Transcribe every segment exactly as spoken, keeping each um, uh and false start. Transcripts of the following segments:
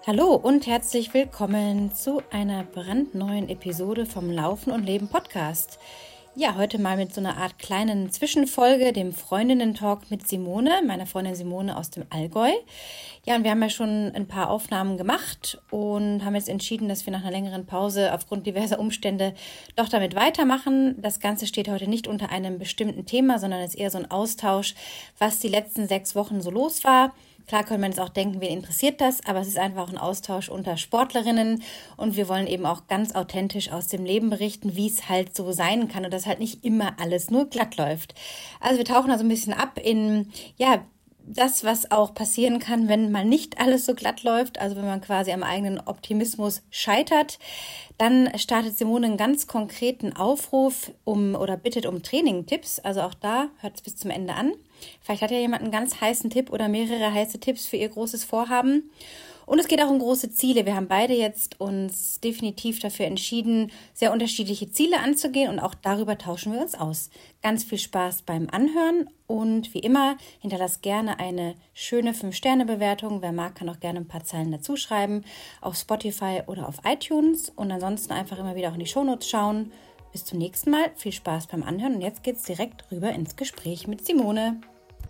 Hallo und herzlich willkommen zu einer brandneuen Episode vom Laufen und Leben Podcast. Ja, heute mal mit so einer Art kleinen Zwischenfolge, dem Freundinnen-Talk mit Simone, meiner Freundin Simone aus dem Allgäu. Ja, und wir haben ja schon ein paar Aufnahmen gemacht und haben jetzt entschieden, dass wir nach einer längeren Pause aufgrund diverser Umstände doch damit weitermachen. Das Ganze steht heute nicht unter einem bestimmten Thema, sondern ist eher so ein Austausch, was die letzten sechs Wochen so los war. Klar können wir jetzt auch denken, wen interessiert das, aber es ist einfach ein Austausch unter Sportlerinnen und wir wollen eben auch ganz authentisch aus dem Leben berichten, wie es halt so sein kann und dass halt nicht immer alles nur glatt läuft. Also wir tauchen da so ein bisschen ab in, ja, das, was auch passieren kann, wenn mal nicht alles so glatt läuft, also wenn man quasi am eigenen Optimismus scheitert. Dann startet Simone einen ganz konkreten Aufruf um oder bittet um Training-Tipps. Also auch da hört es bis zum Ende an. Vielleicht hat ja jemand einen ganz heißen Tipp oder mehrere heiße Tipps für ihr großes Vorhaben. Und es geht auch um große Ziele. Wir haben beide jetzt uns definitiv dafür entschieden, sehr unterschiedliche Ziele anzugehen und auch darüber tauschen wir uns aus. Ganz viel Spaß beim Anhören und wie immer hinterlasst gerne eine schöne fünf Sterne Bewertung. Wer mag, kann auch gerne ein paar Zeilen dazu schreiben auf Spotify oder auf iTunes und ansonsten einfach immer wieder auch in die Shownotes schauen. Bis zum nächsten Mal. Viel Spaß beim Anhören und jetzt geht's direkt rüber ins Gespräch mit Simone.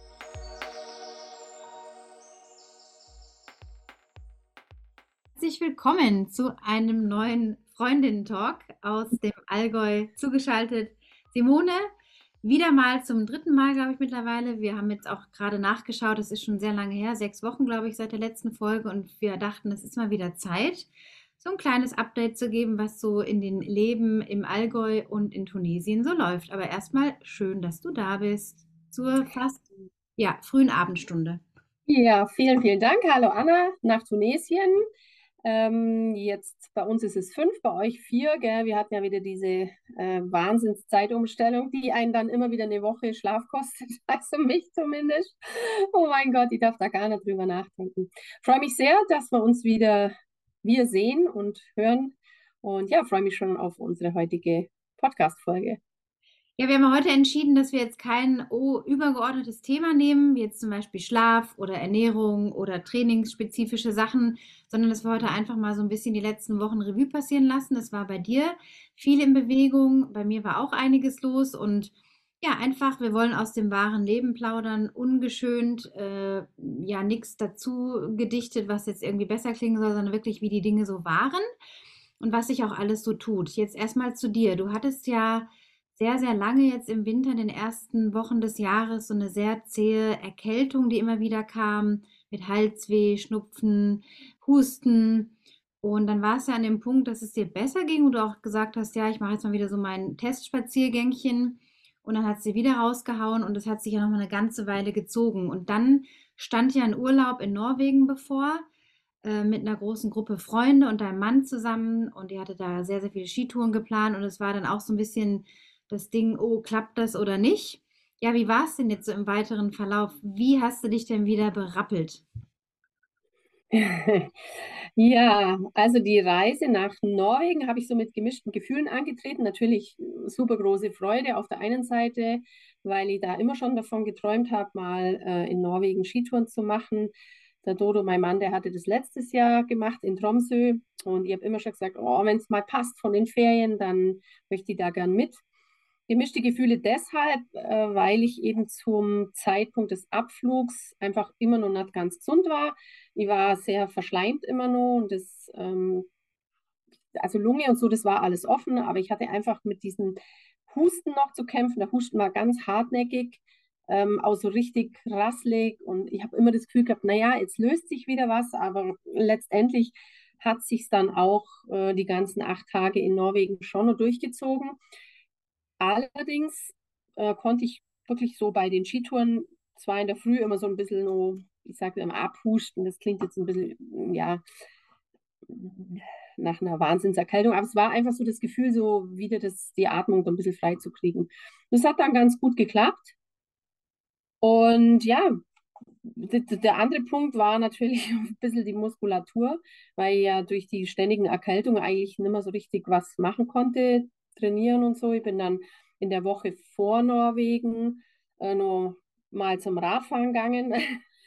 Herzlich willkommen zu einem neuen Freundinnen-Talk aus dem Allgäu zugeschaltet. Simone, wieder mal zum dritten Mal, glaube ich, mittlerweile. Wir haben jetzt auch gerade nachgeschaut, es ist schon sehr lange her, sechs Wochen, glaube ich, seit der letzten Folge und wir dachten, es ist mal wieder Zeit, so ein kleines Update zu geben, was so in den Leben im Allgäu und in Tunesien so läuft. Aber erstmal schön, dass du da bist zur fast ja, frühen Abendstunde. Ja, vielen, vielen Dank. Hallo Anna, nach Tunesien. Ähm, jetzt bei uns ist es fünf, bei euch vier, gell? Wir hatten ja wieder diese äh, Wahnsinnszeitumstellung, die einen dann immer wieder eine Woche Schlaf kostet, also mich zumindest. Oh mein Gott, ich darf da gar nicht drüber nachdenken. Freue mich sehr, dass wir uns wieder wir sehen und hören. Und ja, freue mich schon auf unsere heutige Podcast-Folge. Ja, wir haben heute entschieden, dass wir jetzt kein oh, übergeordnetes Thema nehmen, wie jetzt zum Beispiel Schlaf oder Ernährung oder trainingsspezifische Sachen, sondern dass wir heute einfach mal so ein bisschen die letzten Wochen Revue passieren lassen. Das war bei dir viel in Bewegung, bei mir war auch einiges los und ja, einfach, wir wollen aus dem wahren Leben plaudern, ungeschönt, äh, ja, nichts dazu gedichtet, was jetzt irgendwie besser klingen soll, sondern wirklich, wie die Dinge so waren und was sich auch alles so tut. Jetzt erstmal zu dir. Du hattest ja sehr, sehr lange jetzt im Winter, in den ersten Wochen des Jahres, so eine sehr zähe Erkältung, die immer wieder kam, mit Halsweh, Schnupfen, Husten. Und dann war es ja an dem Punkt, dass es dir besser ging und du auch gesagt hast, ja, ich mache jetzt mal wieder so mein Testspaziergängchen. Und dann hat sie wieder rausgehauen und das hat sich ja noch mal eine ganze Weile gezogen. Und dann stand ja ein Urlaub in Norwegen bevor, äh, mit einer großen Gruppe Freunde und deinem Mann zusammen. Und ihr hattet da sehr, sehr viele Skitouren geplant. Und es war dann auch so ein bisschen das Ding, oh, klappt das oder nicht? Ja, wie war es denn jetzt so im weiteren Verlauf? Wie hast du dich denn wieder berappelt? Ja, also die Reise nach Norwegen habe ich so mit gemischten Gefühlen angetreten. Natürlich super große Freude auf der einen Seite, weil ich da immer schon davon geträumt habe, mal äh, in Norwegen Skitouren zu machen. Der Dodo, mein Mann, der hatte das letztes Jahr gemacht in Tromsø und ich habe immer schon gesagt, oh, wenn es mal passt von den Ferien, dann möchte ich da gern mit. Gemischte Gefühle deshalb, äh, weil ich eben zum Zeitpunkt des Abflugs einfach immer noch nicht ganz gesund war. Ich war sehr verschleimt immer noch und das, ähm, also Lunge und so, das war alles offen, aber ich hatte einfach mit diesem Husten noch zu kämpfen. Der Husten war ganz hartnäckig, ähm, auch so richtig rasselig und ich habe immer das Gefühl gehabt, naja, jetzt löst sich wieder was, aber letztendlich hat sich dann auch äh, die ganzen acht Tage in Norwegen schon noch durchgezogen. Allerdings äh, konnte ich wirklich so bei den Skitouren zwar in der Früh immer so ein bisschen, no, ich sage immer abhusten, das klingt jetzt ein bisschen, ja, nach einer Wahnsinnserkältung, aber es war einfach so das Gefühl, so wieder das, die Atmung so ein bisschen frei zu kriegen. Das hat dann ganz gut geklappt. Und ja, d- d- der andere Punkt war natürlich ein bisschen die Muskulatur, weil ich ja durch die ständigen Erkältungen eigentlich nicht mehr so richtig was machen konnte, trainieren und so. Ich bin dann in der Woche vor Norwegen äh, noch mal zum Radfahren gegangen.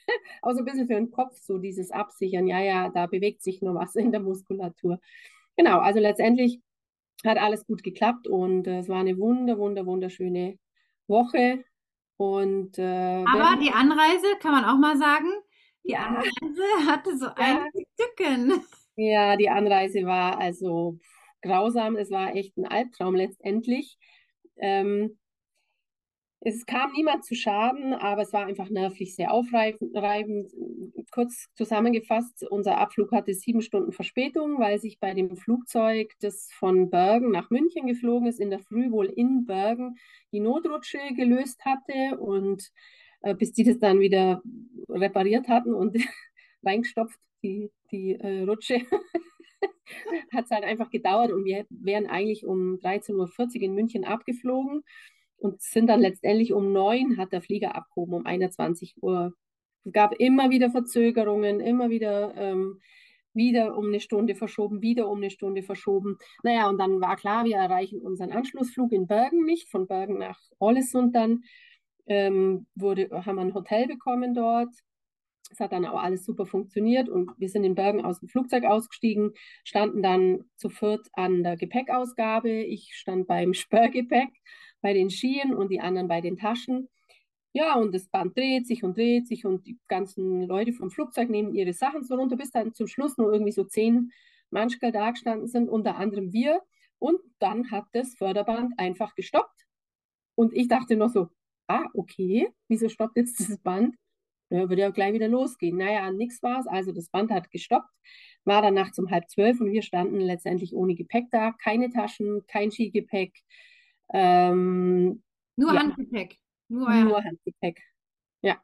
Auch so ein bisschen für den Kopf, so dieses Absichern. Ja, ja, da bewegt sich nur was in der Muskulatur. Genau, also letztendlich hat alles gut geklappt und äh, es war eine wunder, wunder, wunderschöne Woche. Und äh, Aber während, die Anreise, kann man auch mal sagen, die ja, Anreise hatte so ja, einige Tücken. ja, die Anreise war also grausam. Es war echt ein Albtraum letztendlich. Ähm, Es kam niemand zu Schaden, aber es war einfach nervlich sehr aufreibend. Kurz zusammengefasst, unser Abflug hatte sieben Stunden Verspätung, weil sich bei dem Flugzeug, das von Bergen nach München geflogen ist, in der Früh wohl in Bergen die Notrutsche gelöst hatte und äh, bis die das dann wieder repariert hatten und reingestopft, die, die äh, Rutsche, hat es halt einfach gedauert und wir wären eigentlich um dreizehn Uhr vierzig in München abgeflogen und sind dann letztendlich um neun hat der Flieger abgehoben, um einundzwanzig Uhr. Es gab immer wieder Verzögerungen, immer wieder, ähm, wieder um eine Stunde verschoben, wieder um eine Stunde verschoben. Naja, und dann war klar, wir erreichen unseren Anschlussflug in Bergen nicht, von Bergen nach Ålesund dann. Ähm, wurde, haben wir ein Hotel bekommen dort. Es hat dann auch alles super funktioniert und wir sind in Bergen aus dem Flugzeug ausgestiegen, standen dann zu viert an der Gepäckausgabe. Ich stand beim Sperrgepäck, bei den Skien und die anderen bei den Taschen. Ja, und das Band dreht sich und dreht sich und die ganzen Leute vom Flugzeug nehmen ihre Sachen so runter, bis dann zum Schluss nur irgendwie so zehn Manschgal da gestanden sind, unter anderem wir. Und dann hat das Förderband einfach gestoppt. Und ich dachte noch so, ah, okay, wieso stoppt jetzt das Band? Ja, würde ja gleich wieder losgehen. Naja, nix war es. Also das Band hat gestoppt, war dann nachts um halb zwölf und wir standen letztendlich ohne Gepäck da. Keine Taschen, kein Skigepäck. Ähm, Nur ja, Handgepäck. Nur euer nur Handgepäck. Ja.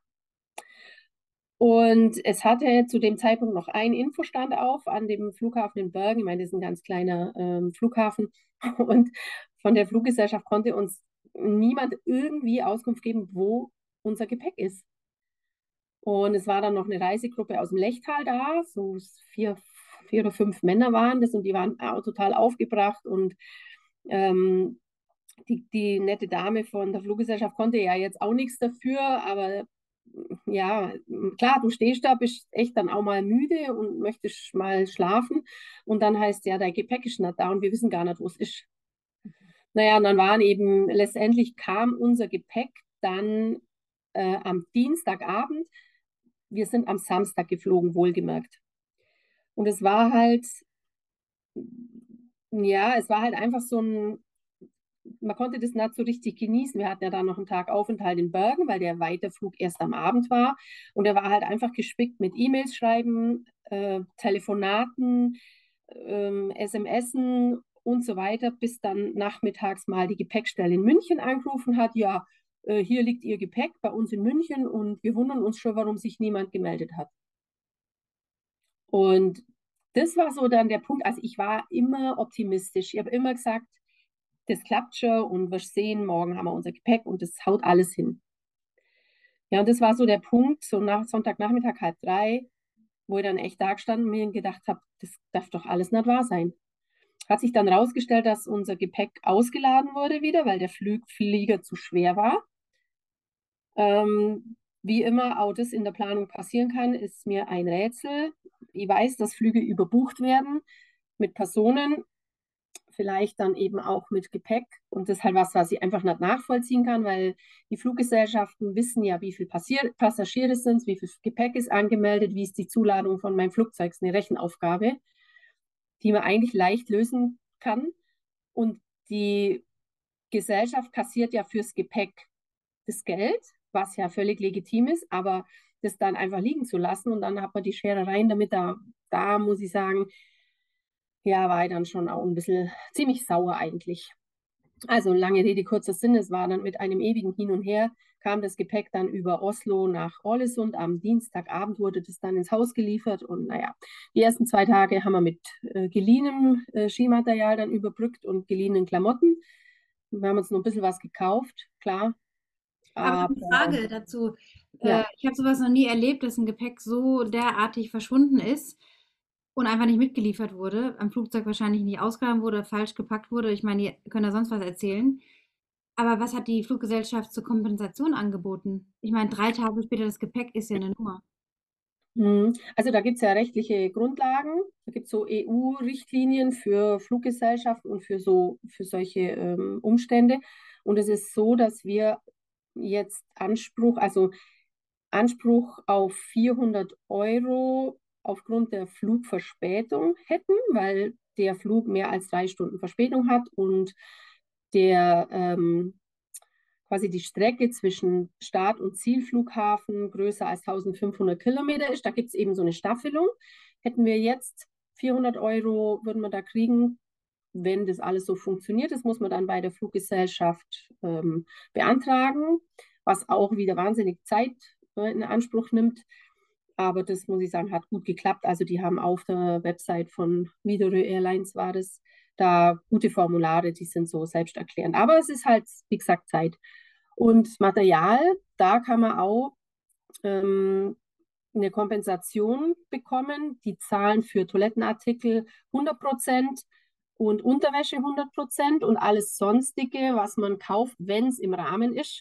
Und es hatte zu dem Zeitpunkt noch ein Infostand auf an dem Flughafen in Bergen. Ich meine, das ist ein ganz kleiner ähm, Flughafen. Und von der Fluggesellschaft konnte uns niemand irgendwie Auskunft geben, wo unser Gepäck ist. Und es war dann noch eine Reisegruppe aus dem Lechtal da, so vier, vier oder fünf Männer waren das und die waren auch total aufgebracht und ähm, die, die nette Dame von der Fluggesellschaft konnte ja jetzt auch nichts dafür, aber ja, klar, du stehst da, bist echt dann auch mal müde und möchtest mal schlafen und dann heißt ja, dein Gepäck ist nicht da und wir wissen gar nicht, wo es ist. Naja, und dann waren eben, letztendlich kam unser Gepäck dann äh, am Dienstagabend. Wir sind am Samstag geflogen, wohlgemerkt. Und es war halt, ja, es war halt einfach so ein, man konnte das nicht so richtig genießen. Wir hatten ja dann noch einen Tag Aufenthalt in Bergen, weil der Weiterflug erst am Abend war. Und er war halt einfach gespickt mit E-Mails schreiben, äh, Telefonaten, ähm, S M Sen und so weiter, bis dann nachmittags mal die Gepäckstelle in München angerufen hat, ja, äh, hier liegt Ihr Gepäck bei uns in München und wir wundern uns schon, warum sich niemand gemeldet hat. Und das war so dann der Punkt. Also ich war immer optimistisch. Ich habe immer gesagt, das klappt schon und wir sehen, morgen haben wir unser Gepäck und das haut alles hin. Ja, und das war so der Punkt, so nach Sonntagnachmittag, halb drei, wo ich dann echt da gestanden und mir gedacht habe, das darf doch alles nicht wahr sein. Hat sich dann rausgestellt, dass unser Gepäck ausgeladen wurde wieder, weil der Flug, Flieger zu schwer war. Ähm, wie immer auch das in der Planung passieren kann, ist mir ein Rätsel. Ich weiß, dass Flüge überbucht werden mit Personen, vielleicht dann eben auch mit Gepäck. Und das ist halt was, was ich einfach nicht nachvollziehen kann, weil die Fluggesellschaften wissen ja, wie viele Passier Passagiere es sind, wie viel Gepäck ist angemeldet, wie ist die Zuladung von meinem Flugzeug. Das ist eine Rechenaufgabe, die man eigentlich leicht lösen kann. Und die Gesellschaft kassiert ja fürs Gepäck das Geld, was ja völlig legitim ist, aber das dann einfach liegen zu lassen und dann hat man die Scherereien damit, da, da muss ich sagen, ja, war ich dann schon auch ein bisschen ziemlich sauer eigentlich. Also lange Rede, kurzer Sinn, es war dann mit einem ewigen Hin und Her, kam das Gepäck dann über Oslo nach Ålesund. Am Dienstagabend wurde das dann ins Haus geliefert und naja, die ersten zwei Tage haben wir mit äh, geliehenem äh, Skimaterial dann überbrückt und geliehenen Klamotten. Wir haben uns noch ein bisschen was gekauft, klar, Aber eine aber Frage dazu. Äh, ja, ich habe sowas noch nie erlebt, dass ein Gepäck so derartig verschwunden ist und einfach nicht mitgeliefert wurde. Am Flugzeug wahrscheinlich nicht ausgeladen wurde, falsch gepackt wurde. Ich meine, ihr könnt ja sonst was erzählen. Aber was hat die Fluggesellschaft zur Kompensation angeboten? Ich meine, drei Tage später das Gepäck ist ja eine Nummer. Mhm. Also da gibt es ja rechtliche Grundlagen. Da gibt es so E U-Richtlinien für Fluggesellschaften und für so für solche ähm, Umstände. Und es ist so, dass wir jetzt Anspruch, also Anspruch auf vierhundert Euro aufgrund der Flugverspätung hätten, weil der Flug mehr als drei Stunden Verspätung hat und der ähm, quasi die Strecke zwischen Start- und Zielflughafen größer als eintausendfünfhundert Kilometer ist. Da gibt es eben so eine Staffelung. Hätten wir jetzt vierhundert Euro, würden wir da kriegen, wenn das alles so funktioniert. Das muss man dann bei der Fluggesellschaft ähm, beantragen, was auch wieder wahnsinnig Zeit äh, in Anspruch nimmt. Aber das muss ich sagen, hat gut geklappt. Also die haben auf der Website von Widerøe Airlines war das, da gute Formulare, die sind so selbsterklärend. Aber es ist halt, wie gesagt, Zeit. Und Material, da kann man auch ähm, eine Kompensation bekommen. Die zahlen für Toilettenartikel hundert Prozent und Unterwäsche hundert Prozent und alles Sonstige, was man kauft, wenn es im Rahmen ist,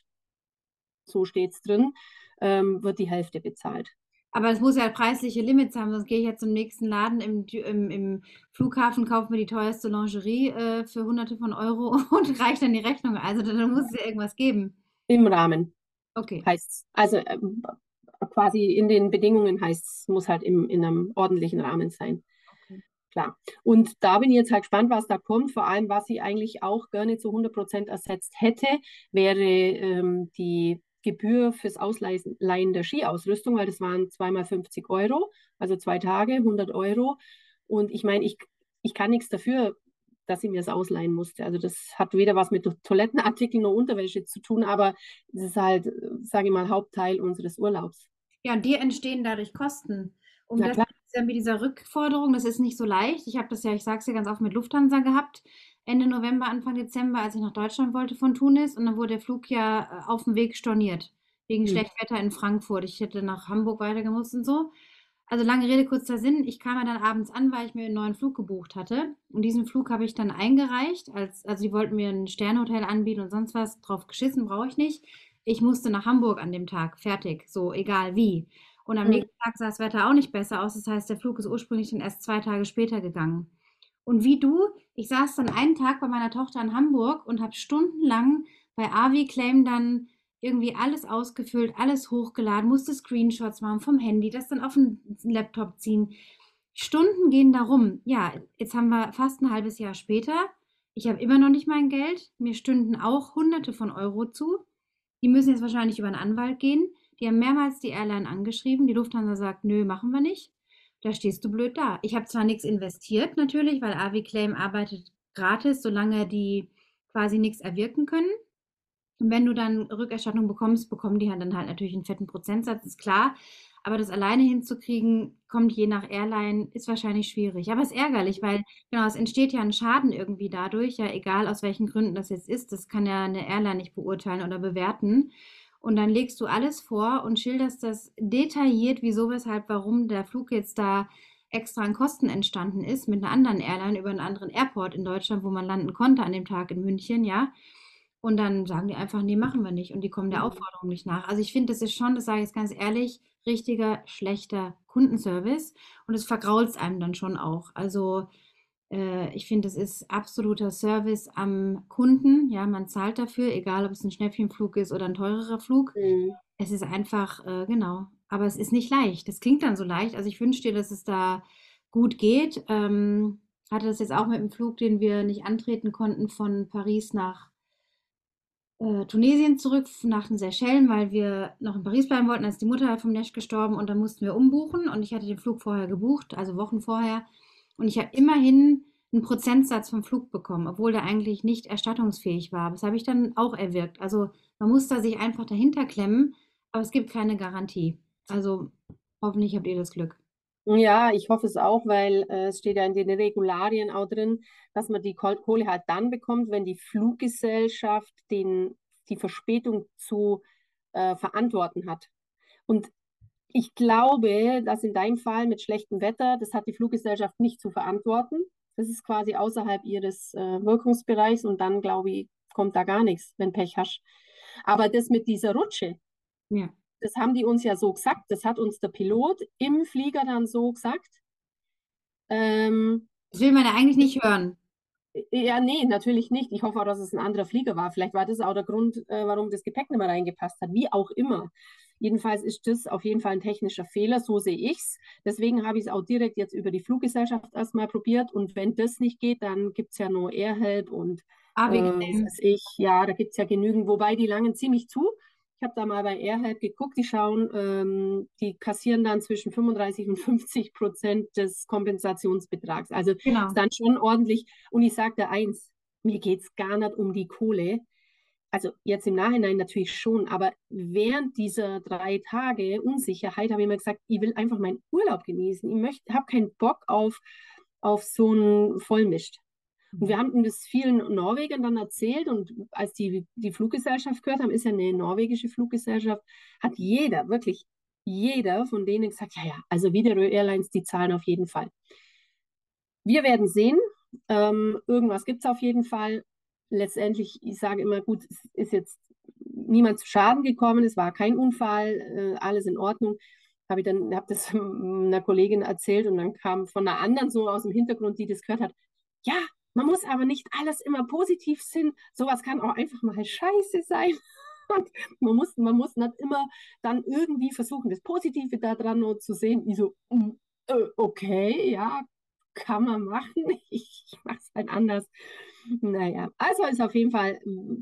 so steht es drin, ähm, wird die Hälfte bezahlt. Aber es muss ja preisliche Limits haben, sonst gehe ich ja zum nächsten Laden im, im, im Flughafen, kaufe mir die teuerste Lingerie äh, für Hunderte von Euro und reiche dann die Rechnung. Also da muss es ja irgendwas geben. Im Rahmen Okay. heißt es. Also ähm, quasi in den Bedingungen heißt es, muss halt im, in einem ordentlichen Rahmen sein. Okay. Klar. Und da bin ich jetzt halt gespannt, was da kommt. Vor allem, was ich eigentlich auch gerne zu hundert Prozent ersetzt hätte, wäre ähm, die Gebühr fürs Ausleihen der Skiausrüstung, weil das waren zweimal fünfzig Euro, also zwei Tage, hundert Euro. Und ich meine, ich, ich kann nichts dafür, dass ich mir das ausleihen musste. Also das hat weder was mit Toilettenartikeln noch Unterwäsche zu tun, aber das ist halt, sage ich mal, Hauptteil unseres Urlaubs. Ja, und dir entstehen dadurch Kosten. Um Na das klar. ja mit dieser Rückforderung, das ist nicht so leicht. Ich habe das ja, ich sage es ja ganz oft mit Lufthansa gehabt, Ende November, Anfang Dezember, als ich nach Deutschland wollte von Tunis. Und dann wurde der Flug ja äh, auf dem Weg storniert, wegen Hm. schlechtem Wetter in Frankfurt. Ich hätte nach Hamburg weitergemusst und so. Also lange Rede, kurzer Sinn. Ich kam ja dann abends an, weil ich mir einen neuen Flug gebucht hatte. Und diesen Flug habe ich dann eingereicht. Als, also die wollten mir ein Sternehotel anbieten und sonst was. Drauf geschissen, brauche ich nicht. Ich musste nach Hamburg an dem Tag. Fertig. So, egal wie. Und am Hm. nächsten Tag sah das Wetter auch nicht besser aus. Das heißt, der Flug ist ursprünglich dann erst zwei Tage später gegangen. Und wie du, ich saß dann einen Tag bei meiner Tochter in Hamburg und habe stundenlang bei Aviclaim dann irgendwie alles ausgefüllt, alles hochgeladen, musste Screenshots machen vom Handy, das dann auf den Laptop ziehen. Stunden gehen darum. Ja, jetzt haben wir fast ein halbes Jahr später. Ich habe immer noch nicht mein Geld. Mir stünden auch Hunderte von Euro zu. Die müssen jetzt wahrscheinlich über einen Anwalt gehen. Die haben mehrmals die Airline angeschrieben. Die Lufthansa sagt, nö, machen wir nicht. Da stehst du blöd da. Ich habe zwar nichts investiert, natürlich, weil Aviclaim arbeitet gratis, solange die quasi nichts erwirken können. Und wenn du dann Rückerstattung bekommst, bekommen die halt dann halt natürlich einen fetten Prozentsatz, ist klar. Aber das alleine hinzukriegen, kommt je nach Airline, ist wahrscheinlich schwierig. Aber es ist ärgerlich, weil genau, es entsteht ja ein Schaden irgendwie dadurch, ja, egal aus welchen Gründen das jetzt ist, das kann ja eine Airline nicht beurteilen oder bewerten. Und dann legst du alles vor und schilderst das detailliert, wieso, weshalb, warum der Flug jetzt da extra an Kosten entstanden ist mit einer anderen Airline über einen anderen Airport in Deutschland, wo man landen konnte an dem Tag in München, ja. Und dann sagen die einfach, nee, machen wir nicht. Und die kommen der Hm. Aufforderung nicht nach. Also ich finde, das ist schon, das sage ich jetzt ganz ehrlich, richtiger, schlechter Kundenservice. Und es vergrault es einem dann schon auch. Also äh, ich finde, es ist absoluter Service am Kunden. Ja, man zahlt dafür, egal ob es ein Schnäppchenflug ist oder ein teurerer Flug. Hm. Es ist einfach, äh, genau. Aber es ist nicht leicht. Das klingt dann so leicht. Also ich wünsche dir, dass es da gut geht. Ähm, hatte das jetzt auch mit dem Flug, den wir nicht antreten konnten von Paris nach äh, Tunesien zurück nach den Seychellen, weil wir noch in Paris bleiben wollten, als die Mutter vom Nesch gestorben und dann mussten wir umbuchen und ich hatte den Flug vorher gebucht, also Wochen vorher und ich habe immerhin einen Prozentsatz vom Flug bekommen, obwohl der eigentlich nicht erstattungsfähig war. Das habe ich dann auch erwirkt. Also man muss da sich einfach dahinter klemmen, aber es gibt keine Garantie. Also hoffentlich habt ihr das Glück. Ja, ich hoffe es auch, weil äh, es steht ja in den Regularien auch drin, dass man die Kol- Kohle halt dann bekommt, wenn die Fluggesellschaft den, die Verspätung zu äh, verantworten hat. Und ich glaube, dass in deinem Fall mit schlechtem Wetter, das hat die Fluggesellschaft nicht zu verantworten. Das ist quasi außerhalb ihres äh, Wirkungsbereichs und dann, glaube ich, kommt da gar nichts, wenn Pech hast. Aber das mit dieser Rutsche, Ja. das haben die uns ja so gesagt. Das hat uns der Pilot im Flieger dann so gesagt. Ähm, Das will man ja eigentlich nicht hören. ja, nee, natürlich nicht. Ich hoffe auch, dass es ein anderer Flieger war. Vielleicht war das auch der Grund, äh, warum das Gepäck nicht mehr reingepasst hat. Wie auch immer. Jedenfalls ist das auf jeden Fall ein technischer Fehler, so sehe ich es. Deswegen habe ich es auch direkt jetzt über die Fluggesellschaft erstmal probiert. Und wenn das nicht geht, dann gibt es ja nur AirHelp und Ah, äh, wie was weiß ich, ja, da gibt es ja genügend, wobei die langen ziemlich zu. Ich habe da mal bei AirHelp geguckt, die schauen, ähm, die kassieren dann zwischen fünfunddreißig und fünfzig Prozent des Kompensationsbetrags. Also ist genau. dann schon ordentlich. Und ich sagte eins, mir geht es gar nicht um die Kohle. Also jetzt im Nachhinein natürlich schon, aber während dieser drei Tage Unsicherheit habe ich mir gesagt, ich will einfach meinen Urlaub genießen. Ich möchte, habe keinen Bock auf, auf so einen Vollmist. Und wir haben das vielen Norwegern dann erzählt und als die die Fluggesellschaft gehört haben, ist ja eine norwegische Fluggesellschaft, hat jeder, wirklich jeder von denen gesagt, ja, ja, also Widerøe Airlines, die zahlen auf jeden Fall. Wir werden sehen. Ähm, irgendwas gibt es auf jeden Fall. Letztendlich, ich sage immer, gut, es ist jetzt niemand zu Schaden gekommen, es war kein Unfall, äh, alles in Ordnung. Habe ich dann, habe das einer Kollegin erzählt und dann kam von einer anderen so aus dem Hintergrund, die das gehört hat, ja, man muss aber nicht alles immer positiv sehen, sowas kann auch einfach mal scheiße sein. Und man muss, man muss nicht immer dann irgendwie versuchen, das Positive daran nur zu sehen. Ich so, mm, äh, okay, ja, kann man machen. Ich mache es halt anders. Naja, also ist auf jeden Fall,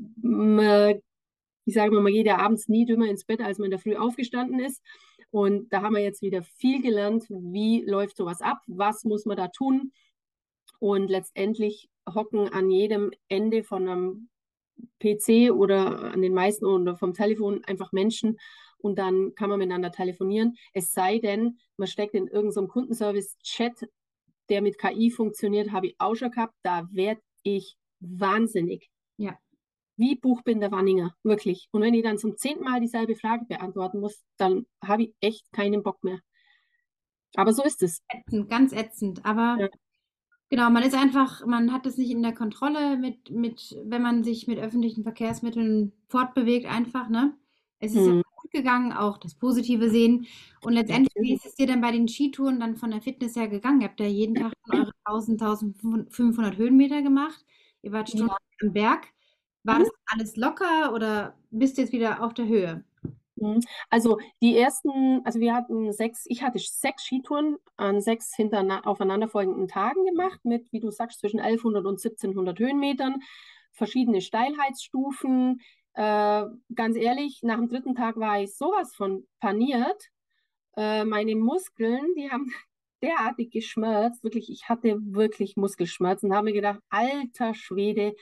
mm, ich sage mal, man geht ja abends nie dümmer ins Bett, als man in der Früh aufgestanden ist. Und da haben wir jetzt wieder viel gelernt, wie läuft sowas ab, was muss man da tun. Und letztendlich hocken an jedem Ende von einem P C oder an den meisten oder vom Telefon einfach Menschen und dann kann man miteinander telefonieren. Es sei denn, man steckt in irgendeinem Kundenservice-Chat, der mit K I funktioniert, habe ich auch schon gehabt. Da werde ich wahnsinnig. Ja. Wie Buchbinder Wanninger, wirklich. Und wenn ich dann zum zehnten Mal dieselbe Frage beantworten muss, dann habe ich echt keinen Bock mehr. Aber so ist es. Ätzend, ganz ätzend. Aber Ja. genau, man ist einfach, man hat es nicht in der Kontrolle mit, mit, wenn man sich mit öffentlichen Verkehrsmitteln fortbewegt, einfach, ne? Es ist ja Hm, gut gegangen, auch das Positive sehen. Und letztendlich, wie natürlich. ist es dir denn bei den Skitouren dann von der Fitness her gegangen? Ihr habt ja jeden Tag eure tausend, tausendfünfhundert Höhenmeter gemacht. Ihr wart Ja. stundenlang am Berg. War Mhm. das alles locker oder bist du jetzt wieder auf der Höhe? Mhm. Also die ersten, also wir hatten sechs, ich hatte sechs Skitouren an sechs hintereinander, aufeinanderfolgenden Tagen gemacht, mit, wie du sagst, zwischen elfhundert und siebzehnhundert Höhenmetern, verschiedene Steilheitsstufen. Äh, ganz ehrlich, nach dem dritten Tag war ich sowas von paniert. Äh, meine Muskeln, die haben derartig geschmerzt, wirklich, ich hatte wirklich Muskelschmerzen, habe mir gedacht, alter Schwede,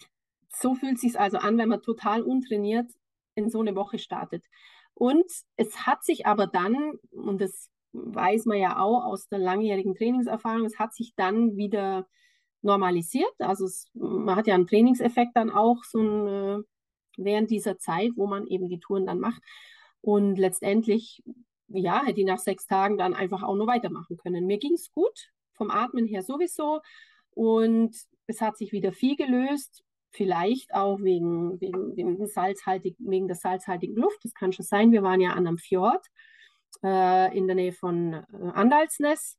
so fühlt es sich also an, wenn man total untrainiert in so eine Woche startet. Und es hat sich aber dann, und das weiß man ja auch aus der langjährigen Trainingserfahrung, es hat sich dann wieder normalisiert. Also es, man hat ja einen Trainingseffekt dann auch so ein, äh, während dieser Zeit, wo man eben die Touren dann macht. Und letztendlich, ja, hätte ich nach sechs Tagen dann einfach auch nur weitermachen können. Mir ging es gut, vom Atmen her sowieso. Und es hat sich wieder viel gelöst. Vielleicht auch wegen, wegen, dem salzhaltig, wegen der salzhaltigen Luft. Das kann schon sein. Wir waren ja an einem Fjord äh, in der Nähe von äh, Andalsnes.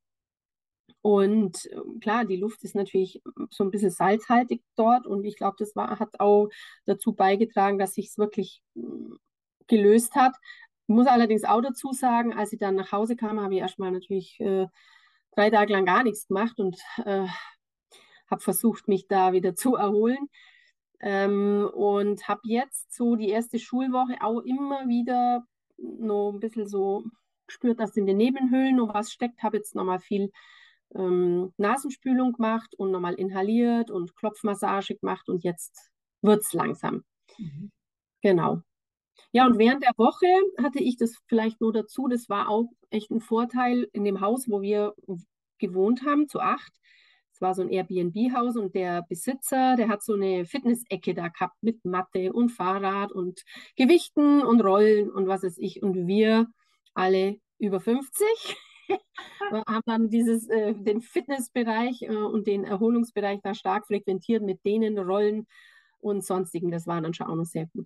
Und äh, klar, die Luft ist natürlich so ein bisschen salzhaltig dort. Und ich glaube, das war, hat auch dazu beigetragen, dass sich es wirklich äh, gelöst hat. Ich muss allerdings auch dazu sagen, als ich dann nach Hause kam, habe ich erstmal natürlich äh, drei Tage lang gar nichts gemacht und äh, habe versucht, mich da wieder zu erholen. Ähm, und habe jetzt so die erste Schulwoche auch immer wieder noch ein bisschen so gespürt, dass in den Nebenhöhlen noch was steckt. Habe jetzt nochmal viel ähm, Nasenspülung gemacht und nochmal inhaliert und Klopfmassage gemacht und jetzt wird es langsam. Mhm. Genau. Ja, und während der Woche hatte ich das vielleicht nur dazu, das war auch echt ein Vorteil in dem Haus, wo wir gewohnt haben, zu acht. Es war so ein Airbnb-Haus und der Besitzer, der hat so eine Fitness-Ecke da gehabt mit Matte und Fahrrad und Gewichten und Rollen und was weiß ich. Und wir alle über fünfzig haben dann dieses, äh, den Fitnessbereich äh, und den Erholungsbereich da stark frequentiert mit denen Rollen und sonstigen. Das war dann schon auch noch sehr gut.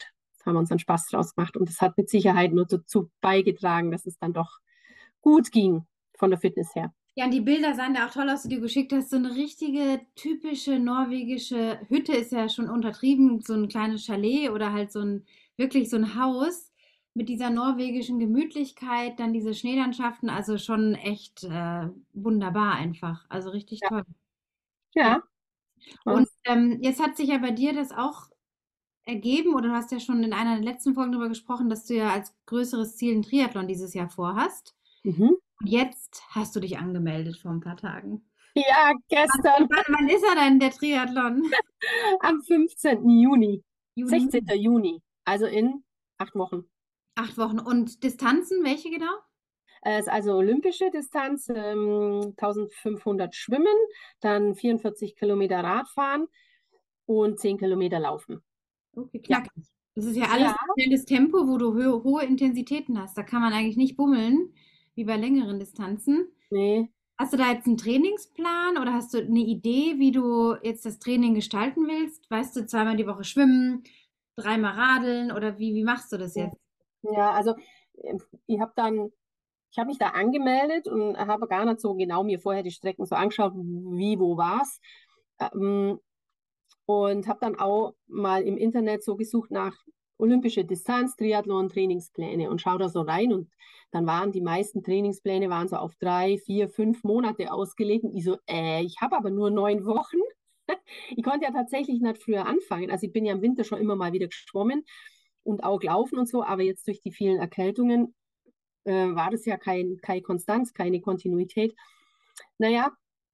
haben wir unseren Spaß draus gemacht. Und das hat mit Sicherheit nur dazu beigetragen, dass es dann doch gut ging von der Fitness her. Ja, und die Bilder sahen ja auch toll aus, die du geschickt hast. So eine richtige typische norwegische Hütte ist ja schon untertrieben, so ein kleines Chalet oder halt so ein wirklich so ein Haus mit dieser norwegischen Gemütlichkeit, dann diese Schneelandschaften, also schon echt äh, wunderbar einfach. Also richtig Ja, toll. Ja. ja. Und Was? ähm, jetzt hat sich ja bei dir das auch ergeben, oder du hast ja schon in einer der letzten Folgen darüber gesprochen, dass du ja als größeres Ziel einen Triathlon dieses Jahr vorhast. Mhm. Und jetzt hast du dich angemeldet vor ein paar Tagen. Ja, gestern Wann, wann ist er denn, der Triathlon? am fünfzehnten Juni, Juni, sechzehnten Juni, also in acht Wochen. acht Wochen. Und Distanzen, welche genau? Es ist also olympische Distanz, ähm, eintausendfünfhundert Schwimmen, dann vierundvierzig Kilometer Radfahren und zehn Kilometer Laufen. Okay, Ja, knackig. Das ist ja alles ja, schnelles Tempo, wo du ho hohe Intensitäten hast. Da kann man eigentlich nicht bummeln, wie bei längeren Distanzen. nee. Hast du da jetzt einen Trainingsplan oder hast du eine Idee, wie du jetzt das Training gestalten willst? Weißt du, zweimal die Woche schwimmen, dreimal radeln oder wie, wie machst du das jetzt? Ja, also äh, ich habe dann, ich habe mich da angemeldet und habe gar nicht so genau mir vorher die Strecken so angeschaut, wie, wo war's. Ähm, und habe dann auch mal im Internet so gesucht nach olympische Distanz, Triathlon, Trainingspläne und schaue da so rein und dann waren die meisten Trainingspläne waren so auf drei, vier, fünf Monate ausgelegt und ich so, äh, ich habe aber nur neun Wochen. Ich konnte ja tatsächlich nicht früher anfangen. Also ich bin ja im Winter schon immer mal wieder geschwommen und auch laufen und so, aber jetzt durch die vielen Erkältungen äh, war das ja kein, keine Konstanz, keine Kontinuität. Naja,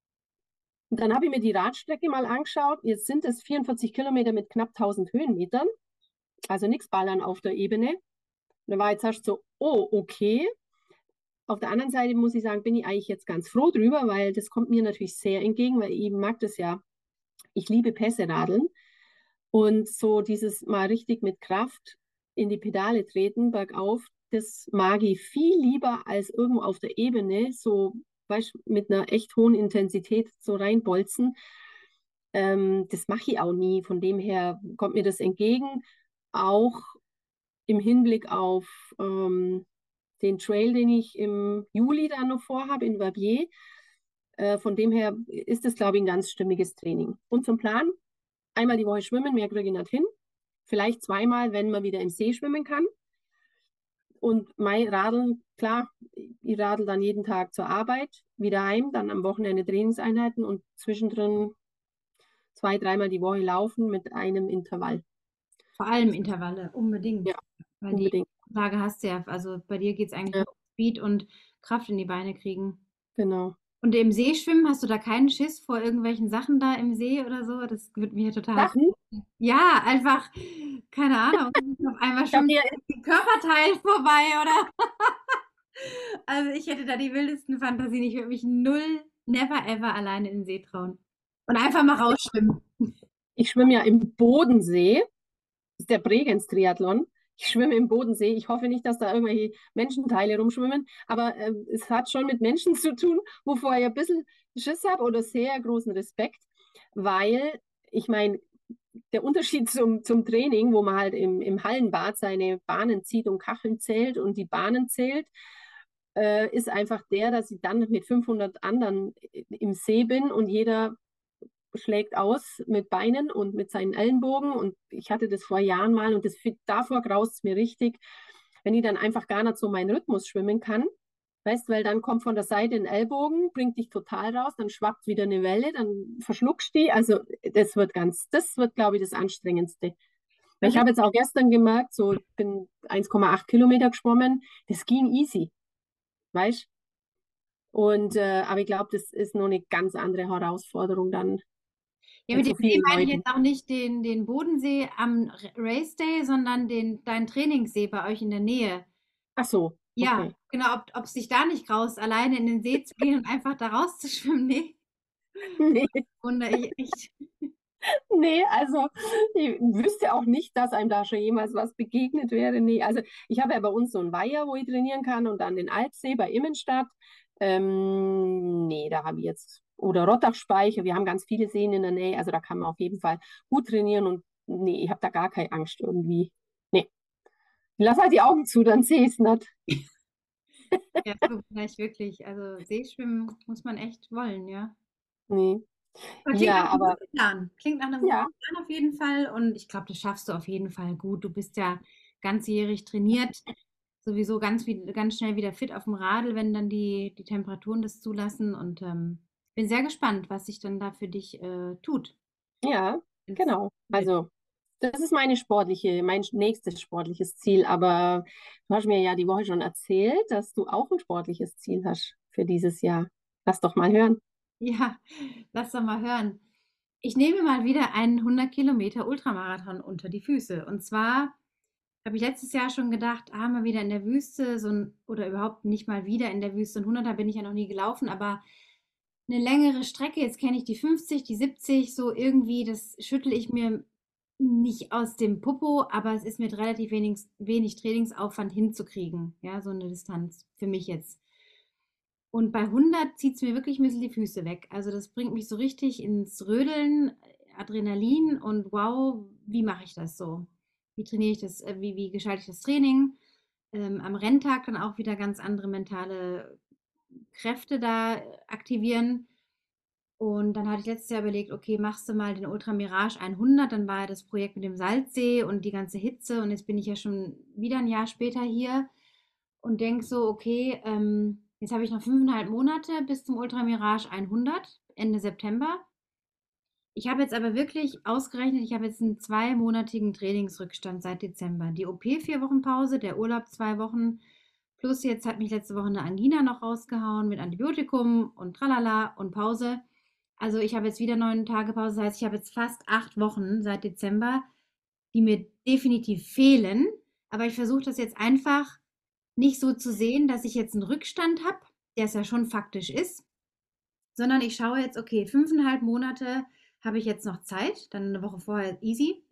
und dann habe ich mir die Radstrecke mal angeschaut. Jetzt sind es vierundvierzig Kilometer mit knapp tausend Höhenmetern, also nichts Ballern auf der Ebene. Da war jetzt erst so, oh, okay. Auf der anderen Seite muss ich sagen, bin ich eigentlich jetzt ganz froh drüber, weil das kommt mir natürlich sehr entgegen, weil ich mag das ja. Ich liebe Pässe-Radeln und so dieses mal richtig mit Kraft in die Pedale treten, bergauf, das mag ich viel lieber als irgendwo auf der Ebene, so weißt, mit einer echt hohen Intensität so reinbolzen. Ähm, das mache ich auch nie. Von dem her kommt mir das entgegen. Auch im Hinblick auf ähm, den Trail, den ich im Juli dann noch vorhabe in Verbier. Äh, von dem her ist es, glaube ich, ein ganz stimmiges Training. Und zum Plan, einmal die Woche schwimmen, mehr kriege ich nicht hin. Vielleicht zweimal, wenn man wieder im See schwimmen kann. Und mein Radeln, klar, ich radel dann jeden Tag zur Arbeit, wieder heim, dann am Wochenende Trainingseinheiten und zwischendrin zwei, dreimal die Woche laufen mit einem Intervall. Vor allem Intervalle, unbedingt. Ja, Weil die unbedingt. Tage hast du ja, also bei dir geht es eigentlich Ja, nur um Speed und Kraft in die Beine kriegen. genau. Und im See schwimmen, hast du da keinen Schiss vor irgendwelchen Sachen da im See oder so? Das würde mich ja total. Sachen. Ja, einfach, keine Ahnung, auf einmal Ich habe schwimmt hier, ein Körperteil vorbei oder. Also ich hätte da die wildesten Fantasien. Ich würde mich null, never ever alleine in den See trauen. Und einfach mal rausschwimmen. ich schwimme ja im Bodensee, das ist der Bregenz-Triathlon. Ich schwimme im Bodensee. Ich hoffe nicht, dass da irgendwelche Menschenteile rumschwimmen, aber äh, es hat schon mit Menschen zu tun, wovor ich ein bisschen Schiss habe oder sehr großen Respekt, weil ich meine, der Unterschied zum, zum Training, wo man halt im, im Hallenbad seine Bahnen zieht und Kacheln zählt und die Bahnen zählt, äh, ist einfach der, dass ich dann mit fünfhundert anderen im See bin und jeder schlägt aus mit Beinen und mit seinen Ellenbogen. Und ich hatte das vor Jahren mal und das, davor graust es mir richtig, wenn ich dann einfach gar nicht so meinen Rhythmus schwimmen kann. Weißt, weil dann kommt von der Seite ein Ellbogen, bringt dich total raus, dann schwappt wieder eine Welle, dann verschluckst die. Also das wird ganz, das wird, glaube ich, das Anstrengendste. Weil Was ich ist, habe jetzt auch gestern gemerkt, so ich bin eins Komma acht Kilometer geschwommen, das ging easy, weißt? Und äh, aber ich glaube, das ist noch eine ganz andere Herausforderung dann ja, mit mit dem so See vielen meine ich Leuten. jetzt auch nicht den, den Bodensee am R- Race Day, sondern den, deinen Trainingssee bei euch in der Nähe. Ach so, Ja, okay. genau, ob, ob es dich da nicht graust, alleine in den See zu gehen und einfach da rauszuschwimmen. Nee, Nee, wundere ich echt. nee, also ich wüsste auch nicht, dass einem da schon jemals was begegnet wäre. Nee, also ich habe ja bei uns so einen Weiher, wo ich trainieren kann und dann den Alpsee bei Immenstadt. Ähm, nee, da habe ich jetzt, oder Rottachspeicher, wir haben ganz viele Seen in der Nähe, also da kann man auf jeden Fall gut trainieren und nee, ich habe da gar keine Angst irgendwie. Nee. Lass halt die Augen zu, dann sehe ich es nicht. Ja, so vielleicht wirklich. Also Seeschwimmen muss man echt wollen, ja. Nee. Aber klingt nach Ja, einem aber guten Plan. Klingt nach einem guten ja, Plan auf jeden Fall. Und ich glaube, das schaffst du auf jeden Fall gut. Du bist ja ganzjährig trainiert, sowieso ganz, wie- ganz schnell wieder fit auf dem Radl, wenn dann die, die Temperaturen das zulassen. Und ähm, bin sehr gespannt, was sich dann da für dich äh, tut. ja, Ins- genau. Also, das ist meine sportliche, mein nächstes sportliches Ziel. Aber du hast mir ja die Woche schon erzählt, dass du auch ein sportliches Ziel hast für dieses Jahr. Lass doch mal hören. Ja, lass doch mal hören. Ich nehme mal wieder einen hundert Kilometer Ultramarathon unter die Füße. Und zwar habe ich letztes Jahr schon gedacht, ah, mal wieder in der Wüste, so ein, oder überhaupt nicht mal wieder in der Wüste. Ein hunderter bin ich ja noch nie gelaufen, aber eine längere Strecke, jetzt kenne ich die fünfzig, die siebzig, so irgendwie, das schüttle ich mir nicht aus dem Popo, aber es ist mit relativ wenig, wenig Trainingsaufwand hinzukriegen, ja, so eine Distanz für mich jetzt. Und bei hundert zieht es mir wirklich ein bisschen die Füße weg. Also das bringt mich so richtig ins Rödeln, Adrenalin und wow, wie mache ich das so? Wie trainiere ich das? Äh, Wie, wie gestalte ich das Training? Ähm, am Renntag dann auch wieder ganz andere mentale Kräfte da aktivieren. Und dann hatte ich letztes Jahr überlegt, okay, machst du mal den Ultra Mirage hundert, dann war ja das Projekt mit dem Salzsee und die ganze Hitze und jetzt bin ich ja schon wieder ein Jahr später hier und denke so, okay, ähm, jetzt habe ich noch fünfeinhalb Monate bis zum Ultra Mirage hundert, Ende September. Ich habe jetzt aber wirklich ausgerechnet, ich habe jetzt einen zweimonatigen Trainingsrückstand seit Dezember. Die O P vier Wochen Pause, der Urlaub zwei Wochen, plus jetzt hat mich letzte Woche eine Angina noch rausgehauen mit Antibiotikum und tralala und Pause. Also ich habe jetzt wieder neun Tage Pause, das heißt, ich habe jetzt fast acht Wochen seit Dezember, die mir definitiv fehlen. Aber ich versuche das jetzt einfach nicht so zu sehen, dass ich jetzt einen Rückstand habe, der es ja schon faktisch ist, sondern ich schaue jetzt, okay, fünfeinhalb Monate habe ich jetzt noch Zeit, dann eine Woche vorher easy.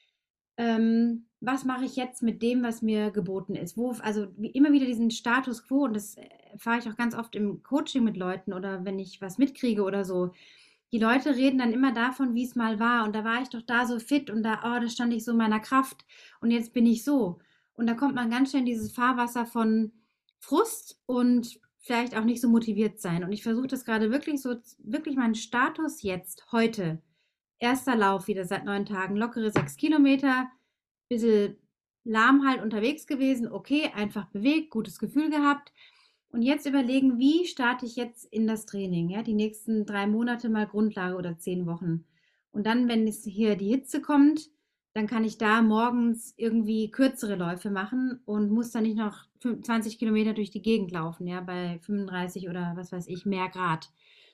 Ähm, was mache ich jetzt mit dem, was mir geboten ist? Wo, also wie immer wieder diesen Status quo, und das erfahre ich auch ganz oft im Coaching mit Leuten oder wenn ich was mitkriege oder so. Die Leute reden dann immer davon, wie es mal war. Und da war ich doch da so fit und da, oh, da stand ich so in meiner Kraft und jetzt bin ich so. Und da kommt man ganz schnell in dieses Fahrwasser von Frust und vielleicht auch nicht so motiviert sein. Und ich versuche das gerade wirklich so, wirklich meinen Status jetzt, heute. Erster Lauf wieder seit neun Tagen, lockere sechs Kilometer, bisschen lahm halt unterwegs gewesen, okay, einfach bewegt, gutes Gefühl gehabt. Und jetzt überlegen, wie starte ich jetzt in das Training, ja, die nächsten drei Monate mal Grundlage oder zehn Wochen. Und dann, wenn es hier die Hitze kommt, dann kann ich da morgens irgendwie kürzere Läufe machen und muss dann nicht noch zwanzig Kilometer durch die Gegend laufen, ja, bei fünfunddreißig oder was weiß ich, mehr Grad.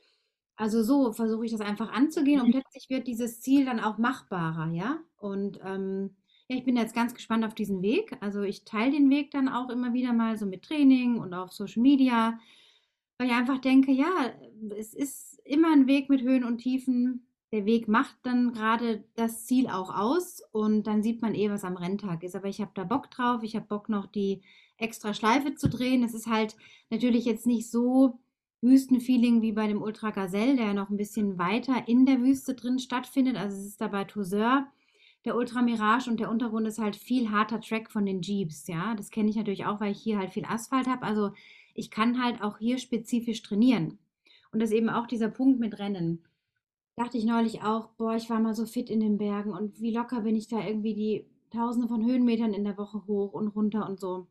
Also so versuche ich das einfach anzugehen und plötzlich wird dieses Ziel dann auch machbarer, ja. Und ähm, ja, ich bin jetzt ganz gespannt auf diesen Weg. Also ich teile den Weg dann auch immer wieder mal so mit Training und auf Social Media, weil ich einfach denke, ja, es ist immer ein Weg mit Höhen und Tiefen. Der Weg macht dann gerade das Ziel auch aus und dann sieht man eh, was am Renntag ist. Aber ich habe da Bock drauf. Ich habe Bock noch die extra Schleife zu drehen. Es ist halt natürlich jetzt nicht so Wüstenfeeling wie bei dem Ultra Gazelle, der ja noch ein bisschen weiter in der Wüste drin stattfindet. Also es ist da bei Tozeur der Ultra Mirage und der Untergrund ist halt viel harter Track von den Jeeps, ja. Das kenne ich natürlich auch, weil ich hier halt viel Asphalt habe. Also ich kann halt auch hier spezifisch trainieren. Und das ist eben auch dieser Punkt mit Rennen. Dachte ich neulich auch, boah, ich war mal so fit in den Bergen und wie locker bin ich da irgendwie die Tausende von Höhenmetern in der Woche hoch und runter und so.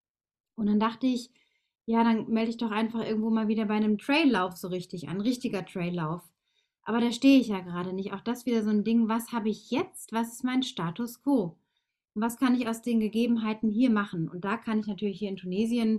Und dann dachte ich, ja, dann melde ich doch einfach irgendwo mal wieder bei einem Traillauf so richtig an, richtiger Traillauf. Aber da stehe ich ja gerade nicht. Auch das wieder so ein Ding, was habe ich jetzt? Was ist mein Status quo? Und was kann ich aus den Gegebenheiten hier machen? Und da kann ich natürlich hier in Tunesien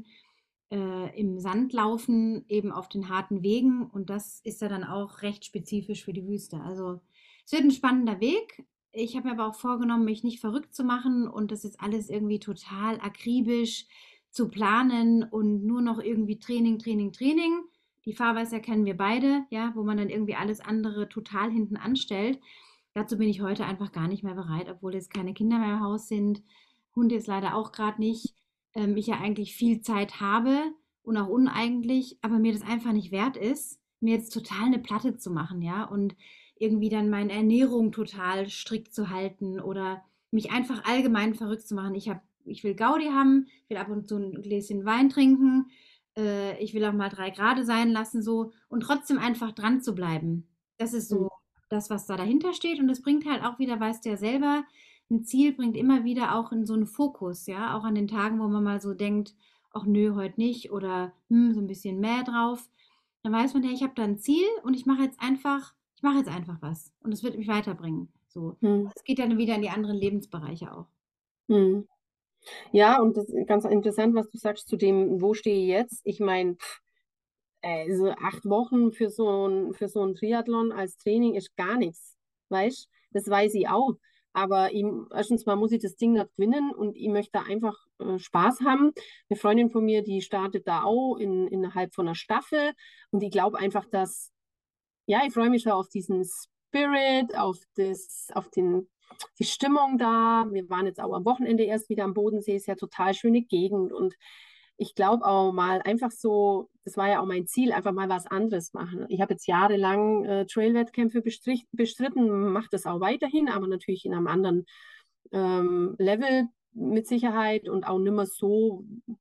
äh, im Sand laufen, eben auf den harten Wegen. Und das ist ja dann auch recht spezifisch für die Wüste. Also es wird ein spannender Weg. Ich habe mir aber auch vorgenommen, mich nicht verrückt zu machen und das ist alles irgendwie total akribisch zu planen und nur noch irgendwie Training, Training, Training. Die Fahrweise kennen wir beide, ja, wo man dann irgendwie alles andere total hinten anstellt. Dazu bin ich heute einfach gar nicht mehr bereit, obwohl jetzt keine Kinder mehr im Haus sind. Hund jetzt leider auch gerade nicht. Ähm, ich ja eigentlich viel Zeit habe und auch uneigentlich, aber mir das einfach nicht wert ist, mir jetzt total eine Platte zu machen, ja, und irgendwie dann meine Ernährung total strikt zu halten oder mich einfach allgemein verrückt zu machen. Ich habe ich will Gaudi haben, ich will ab und zu ein Gläschen Wein trinken, äh, ich will auch mal drei Grade sein lassen so und trotzdem einfach dran zu bleiben. Das ist Mhm. so das, was da dahinter steht und es bringt halt auch wieder, weißt du ja selber, ein Ziel bringt immer wieder auch in so einen Fokus, ja, auch an den Tagen, wo man mal so denkt, ach nö, heute nicht oder hm, so ein bisschen mehr drauf. Dann weiß man, ja, ich habe da ein Ziel und ich mache jetzt einfach, ich mache jetzt einfach was und es wird mich weiterbringen. So, Mhm. es geht dann wieder in die anderen Lebensbereiche auch. Mhm. Ja, und das ist ganz interessant, was du sagst zu dem, wo stehe ich jetzt? Ich meine, also acht Wochen für so ein, für so ein Triathlon als Training ist gar nichts, weißt? Das weiß ich auch. Aber ihm, erstens mal muss ich das Ding nicht gewinnen und ich möchte da einfach äh, Spaß haben. Eine Freundin von mir, die startet da auch in, innerhalb von einer Staffel und ich glaube einfach, dass, ja, ich freue mich schon auf diesen Spirit, auf das, auf den, die Stimmung da. Wir waren jetzt auch am Wochenende erst wieder am Bodensee, ist ja total schöne Gegend und ich glaube auch mal einfach so, das war ja auch mein Ziel, einfach mal was anderes machen. Ich habe jetzt jahrelang äh, Trail-Wettkämpfe bestrich, bestritten, mache das auch weiterhin, aber natürlich in einem anderen ähm, Level mit Sicherheit und auch nicht mehr so,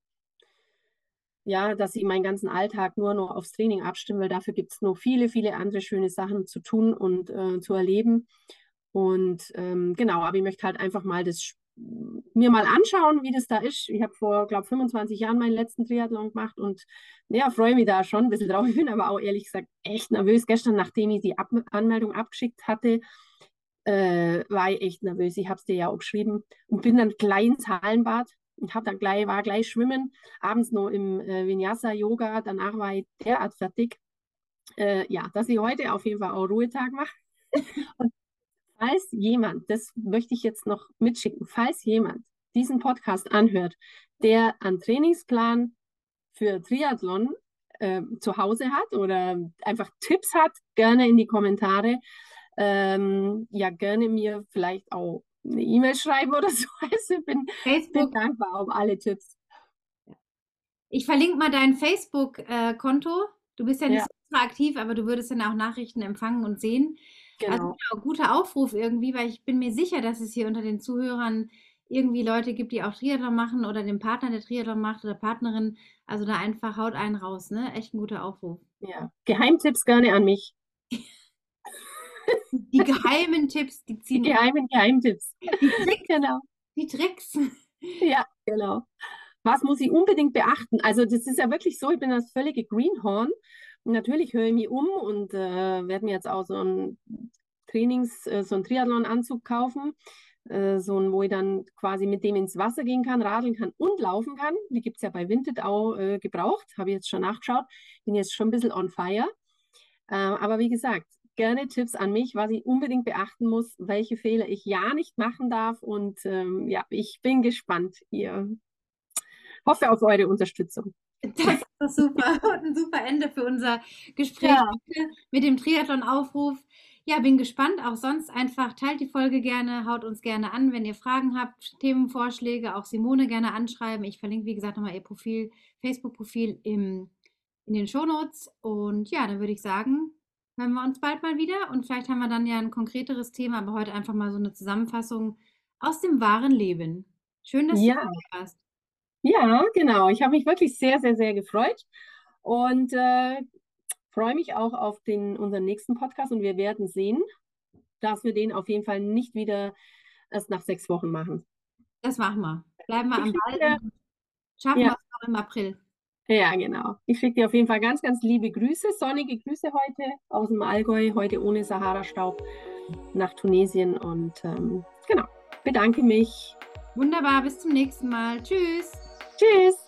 ja, dass ich meinen ganzen Alltag nur noch aufs Training abstimme, weil dafür gibt es noch viele, viele andere schöne Sachen zu tun und äh, zu erleben. Und ähm, genau, aber ich möchte halt einfach mal das mir mal anschauen, wie das da ist. Ich habe vor, glaube fünfundzwanzig Jahren meinen letzten Triathlon gemacht und ja, freue mich da schon ein bisschen drauf. Ich bin aber auch ehrlich gesagt echt nervös. Gestern, nachdem ich die Ab Anmeldung abgeschickt hatte, äh, war ich echt nervös. Ich habe es dir ja auch geschrieben und bin dann gleich ins Hallenbad und habe dann gleich, war gleich schwimmen, abends noch im äh, Vinyasa-Yoga. Danach war ich derart fertig, äh, ja, dass ich heute auf jeden Fall auch Ruhetag mache. Und falls jemand, das möchte ich jetzt noch mitschicken, falls jemand diesen Podcast anhört, der einen Trainingsplan für Triathlon äh, zu Hause hat oder einfach Tipps hat, gerne in die Kommentare. Ähm, ja, gerne mir vielleicht auch eine E-Mail schreiben oder so. Also bin, bin Facebook, dankbar um alle Tipps. ich verlinke mal dein Facebook-Konto. Du bist ja nicht Ja, so ultra aktiv, aber du würdest dann auch Nachrichten empfangen und sehen. Also genau. ja, guter Aufruf irgendwie, weil ich bin mir sicher, dass es hier unter den Zuhörern irgendwie Leute gibt, die auch Triathlon machen oder den Partner, der Triathlon macht oder Partnerin. Also da einfach haut einen raus, ne? Echt ein guter Aufruf. Ja. Geheimtipps gerne an mich. Die geheimen Tipps, die Die ziehen, geheimen Geheimtipps. die Tricks, Genau. die Tricks. Ja, genau. Was muss ich unbedingt beachten? Also das ist ja wirklich so, ich bin das völlige Greenhorn. Natürlich höre ich mich um und äh, werde mir jetzt auch so ein Trainings, äh, so einen Triathlon-Anzug kaufen, äh, so ein, wo ich dann quasi mit dem ins Wasser gehen kann, radeln kann und laufen kann. Die gibt es ja bei Vinted auch äh, gebraucht, habe ich jetzt schon nachgeschaut. Bin jetzt schon ein bisschen on fire. Äh, aber wie gesagt, gerne Tipps an mich, was ich unbedingt beachten muss, welche Fehler ich ja nicht machen darf. Und ähm, ja, ich bin gespannt. Ihr hoffe auf eure Unterstützung. Das ist doch super und ein super Ende für unser Gespräch Ja, heute mit dem Triathlon-Aufruf. Ja, bin gespannt. Auch sonst einfach teilt die Folge gerne, haut uns gerne an, wenn ihr Fragen habt, Themenvorschläge, auch Simone gerne anschreiben. Ich verlinke, wie gesagt, nochmal ihr Profil, Facebook-Profil im, in den Shownotes. Und ja, dann würde ich sagen, hören wir uns bald mal wieder und vielleicht haben wir dann ja ein konkreteres Thema, aber heute einfach mal so eine Zusammenfassung aus dem wahren Leben. Schön, dass du ja, dabei warst. ja, genau. Ich habe mich wirklich sehr, sehr, sehr gefreut und äh, freue mich auch auf den, unseren nächsten Podcast und wir werden sehen, dass wir den auf jeden Fall nicht wieder erst nach sechs Wochen machen. Das machen wir. Bleiben wir Ich am schicke Ball dir, und schaffen wir ja, es noch im April. ja, genau. Ich schicke dir auf jeden Fall ganz, ganz liebe Grüße, sonnige Grüße heute aus dem Allgäu, heute ohne Sahara-Staub nach Tunesien und ähm, genau, bedanke mich. Wunderbar, bis zum nächsten Mal. Tschüss. Tschüss.